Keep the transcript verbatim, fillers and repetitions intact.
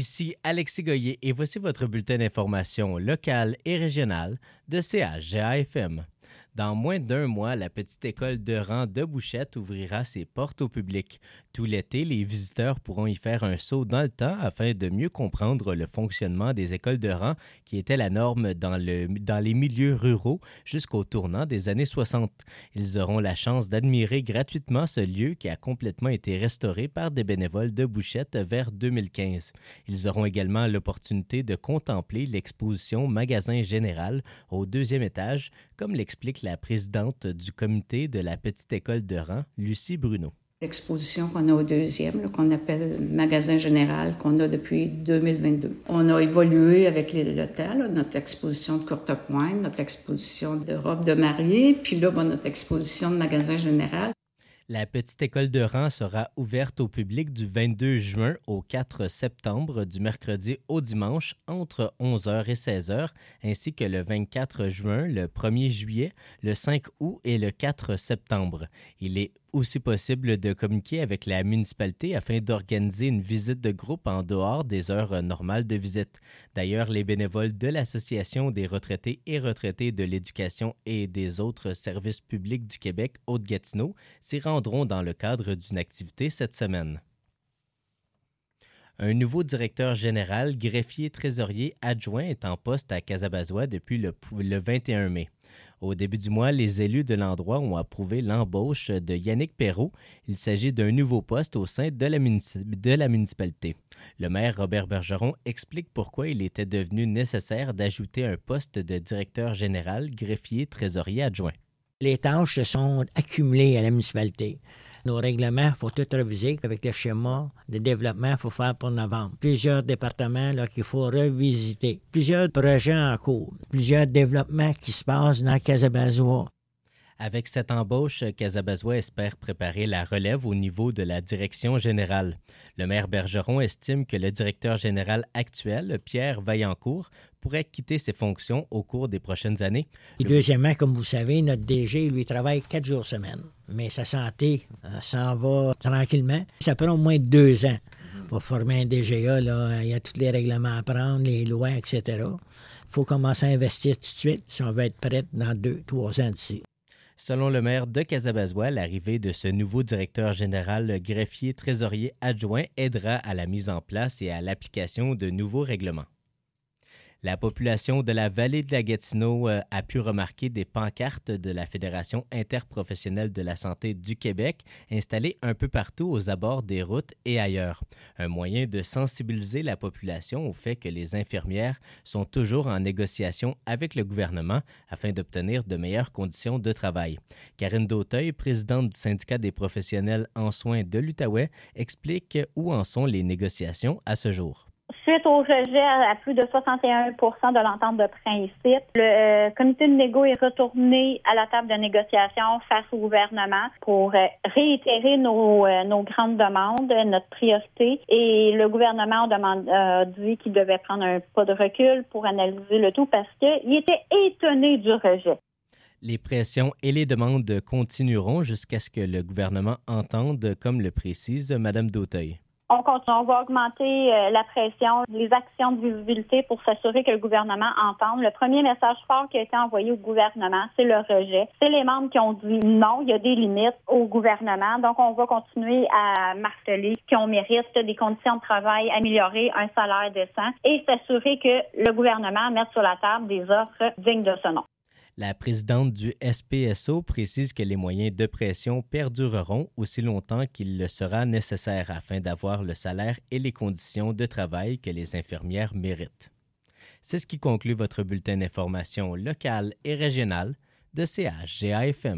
Ici Alexis Goyer et voici votre bulletin d'information locale et régionale de C H G A F M. Dans moins d'un mois, la petite école de rang de Bouchette ouvrira ses portes au public. Tout l'été, les visiteurs pourront y faire un saut dans le temps afin de mieux comprendre le fonctionnement des écoles de rang qui était la norme dans, le, dans les milieux ruraux jusqu'au tournant des années soixante. Ils auront la chance d'admirer gratuitement ce lieu qui a complètement été restauré par des bénévoles de Bouchette vers deux mille quinze. Ils auront également l'opportunité de contempler l'exposition Magasin Général au deuxième étage, comme l'explique la présidente du comité de la petite école de rang, Lucie Bruno. L'exposition qu'on a au deuxième, là, qu'on appelle Magasin Général, qu'on a depuis deux mille vingt-deux. On a évolué avec les, le temps, là, notre exposition de courte pointe, notre exposition de robes de mariée, puis là, bon, notre exposition de Magasin Général. La petite école de rang sera ouverte au public du vingt-deux juin au quatre septembre, du mercredi au dimanche, entre onze heures et seize heures, ainsi que le vingt-quatre juin, le premier juillet, le cinq août et le quatre septembre. Il est aussi possible de communiquer avec la municipalité afin d'organiser une visite de groupe en dehors des heures normales de visite. D'ailleurs, les bénévoles de l'Association des retraités et retraités de l'éducation et des autres services publics du Québec, Haute-Gatineau, s'y rendront dans le cadre d'une activité cette semaine. Un nouveau directeur général, greffier trésorier adjoint est en poste à Casabazois depuis le, le vingt et un mai. Au début du mois, les élus de l'endroit ont approuvé l'embauche de Yannick Perrault. Il s'agit d'un nouveau poste au sein de la, munici- de la municipalité. Le maire Robert Bergeron explique pourquoi il était devenu nécessaire d'ajouter un poste de directeur général, greffier trésorier adjoint. Les tâches se sont accumulées à la municipalité. Nos règlements, il faut tout reviser avec le schéma de développement qu'il faut faire pour novembre. Plusieurs départements là, qu'il faut revisiter. Plusieurs projets en cours. Plusieurs développements qui se passent dans Casabazois. Avec cette embauche, Casabazois espère préparer la relève au niveau de la direction générale. Le maire Bergeron estime que le directeur général actuel, Pierre Vaillancourt, pourrait quitter ses fonctions au cours des prochaines années. Et deuxièmement, comme vous savez, notre D G, lui, travaille quatre jours semaine. Mais sa santé euh, s'en va tranquillement. Ça prend au moins deux ans pour former un D G A. Là. Il y a tous les règlements à prendre, les lois, et cetera. Il faut commencer à investir tout de suite si on veut être prêt dans deux, trois ans d'ici. Selon le maire de Casabazois, l'arrivée de ce nouveau directeur général greffier trésorier adjoint aidera à la mise en place et à l'application de nouveaux règlements. La population de la vallée de la Gatineau euh, a pu remarquer des pancartes de la Fédération interprofessionnelle de la santé du Québec installées un peu partout aux abords des routes et ailleurs. Un moyen de sensibiliser la population au fait que les infirmières sont toujours en négociation avec le gouvernement afin d'obtenir de meilleures conditions de travail. Karine Dauteuil, présidente du syndicat des professionnels en soins de l'Outaouais, explique où en sont les négociations à ce jour. Suite au rejet à plus de soixante et un pour cent de l'entente de principe, le euh, comité de négo est retourné à la table de négociation face au gouvernement pour euh, réitérer nos, euh, nos grandes demandes, notre priorité. Et le gouvernement demande, euh, dit qu'il devait prendre un pas de recul pour analyser le tout parce qu'il était étonné du rejet. Les pressions et les demandes continueront jusqu'à ce que le gouvernement entende, comme le précise Mme Dauteuil. On continue, on va augmenter euh, la pression, les actions de visibilité pour s'assurer que le gouvernement entende. Le premier message fort qui a été envoyé au gouvernement, c'est le rejet. C'est les membres qui ont dit non, il y a des limites au gouvernement. Donc, on va continuer à marteler qu'on mérite des conditions de travail améliorées, un salaire décent et s'assurer que le gouvernement mette sur la table des offres dignes de ce nom. La présidente du S P S O précise que les moyens de pression perdureront aussi longtemps qu'il le sera nécessaire afin d'avoir le salaire et les conditions de travail que les infirmières méritent. C'est ce qui conclut votre bulletin d'information locale et régionale de C H G A F M.